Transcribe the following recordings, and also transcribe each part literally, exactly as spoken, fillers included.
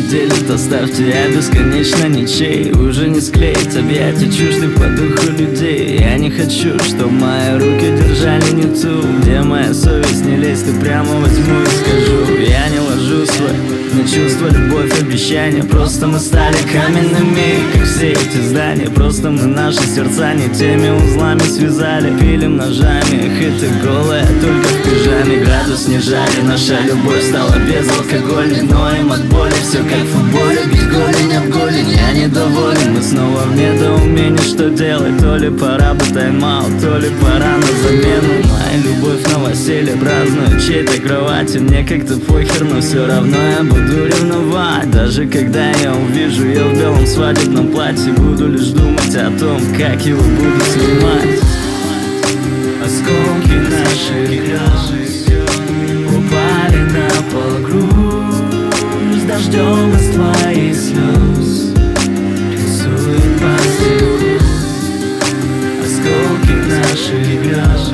делит, оставьте, я бесконечно ничей. Уже не склеить объятия чуждых по духу людей. Я не хочу, чтоб мои руки держали не ту. Где моя совесть, не лезь, ты прямо возьму и скажу. Я не ложу свой на чувства, любовь, обещания. Просто мы стали каменными, как все эти здания. Просто мы наши сердца не теми узлами связали. Пилим ножами, их ты голая, только в пижаме. Градус снижали, наша любовь стала безалкогольной. Ноем от боли, все как в футболе, бить голень об голень. Я недоволен, мы снова в недоумении, что делать. То ли пора бы тайм-аут, то ли пора на замену. Моя любовь новоселье праздную чьей-то кровати. Мне как-то похер, но все равно я буду ревновать. Даже когда я увижу ее в белом свадебном платье, буду лишь думать о том, как его буду снимать. Осколки наших грез упали на пол, груз дождем из твоих слез рисует по стеклу. Осколки наших грез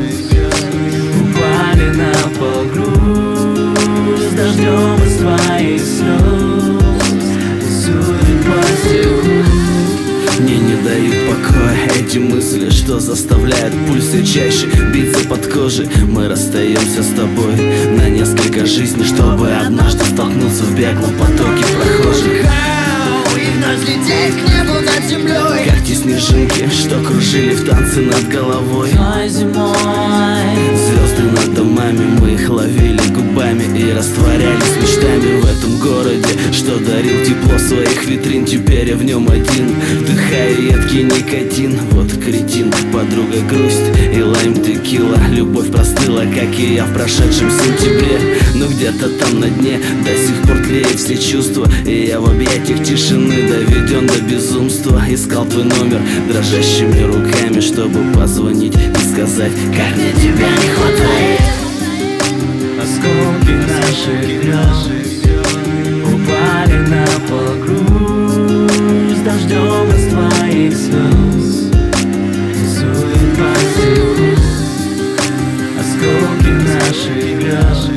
упали на пол, груз дождем из твоих слез рисует по стеклу. Мне не дают покоя эти мысли, что заставляют пульс все чаще биться под кожей. Мы расстаемся с тобой на несколько жизней, чтобы однажды столкнуться в беглом потоке прохожих. И вновь лететь к небу над землей, как те снежинки, что кружили в танце над головой. Той зимой Звезды над домами, мы их ловили губами и растворялись мечтами в этом городе, что дарил тепло своих витрин. Теперь я в нем один, вдыхая едкий никотин. Вот кретин, подруга грусть и лайм текила. Любовь простыла, как и я в прошедшем сентябре. Но где-то там на дне до сих пор тлеют все чувства, и я в объятиях тишины доведен до безумства. Искал твой номер дрожащими руками, чтобы позвонить и сказать, как мне тебя не хватает. Осколки наших грез упали на пол, груз дождем из твоих слез рисует по стеклу. Осколки наших грез